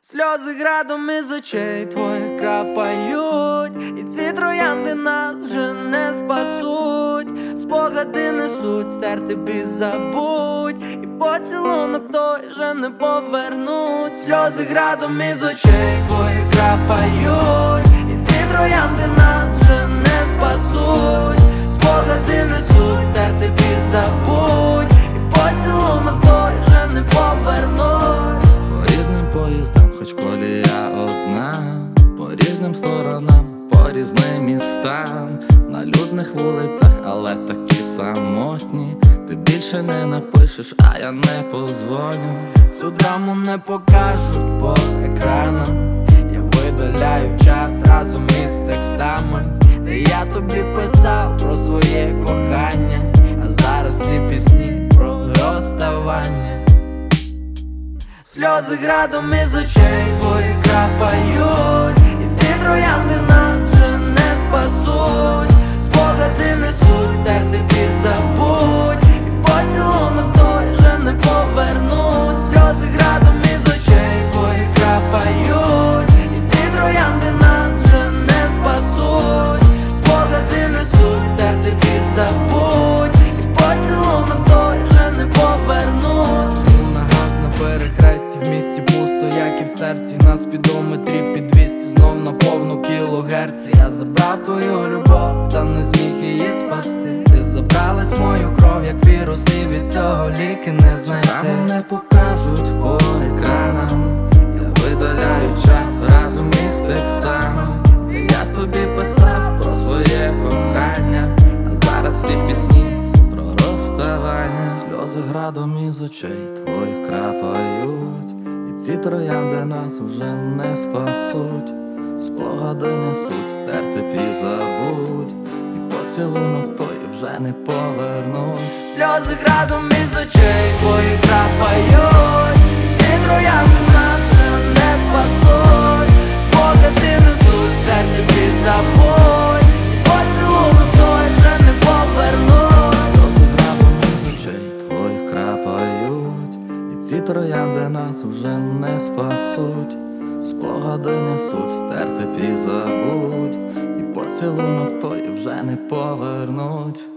Сльози градом із очей твоїх крапають, і ці троянди нас вже не спасуть. Спогади несуть, стерти без забудь, і поцілунок той вже не повернуть. Сльози градом із очей твоїх крапають, і ці троянди нас вже не спасуть. Спогади несуть, стерти без забудь, і поцілунок той вже не повернуть. По різним поїздам, хоч колія одна, по різним сторонам, по різним містам, на людних вулицях, але такі самотні. Ти більше не напишеш, а я не позвоню. Цю драму не покажуть по екранам. Я видаляю чат разом із текстами, де я тобі писав про своє кохання, а зараз всі пісні про розставання. Сльози градом із очей твоїх крапають, і ці троянди нас вже не спасуть. Спогади несуть, стерти без забудь, і поцілунок той вже не повернуть. Сльози градом із очей твоїх крапають, і ці троянди нас вже не спасуть. Спогади несуть, стерти без забудь, і поцілунок той вже не повернуть. Жму на газ на перехресті, в місті пусто, як і в серці. На спідометрі під 200, знов на повну кілогерці. Я забрав твою любов, та не зміг її спасти. Ти забралась мою кров, як вірус, і від цього ліки не знайти. Драму не покажуть по екранам. Я видаляю чат разом із текстами, де я тобі писав про своє кохання, а зараз всі пісні про розставання. Сльози градом із очей твоїх крапають, і ці троянди нас вже не спасуть. Спогади несуть, стерти пі забудь, і поцілунок той вже не повернуть. Сльози градом із очей твоїх крапають, і ці троянди нас вже не спасуть. Спогади несуть, стерти пі забудь, і поцілунок той вже не повернуть. Сльози градом із очей твоїх крапають, і ці троянди нас вже не спасуть. Спогади несуть, стерти пі забудь, і поцілунок той вже не повернуть.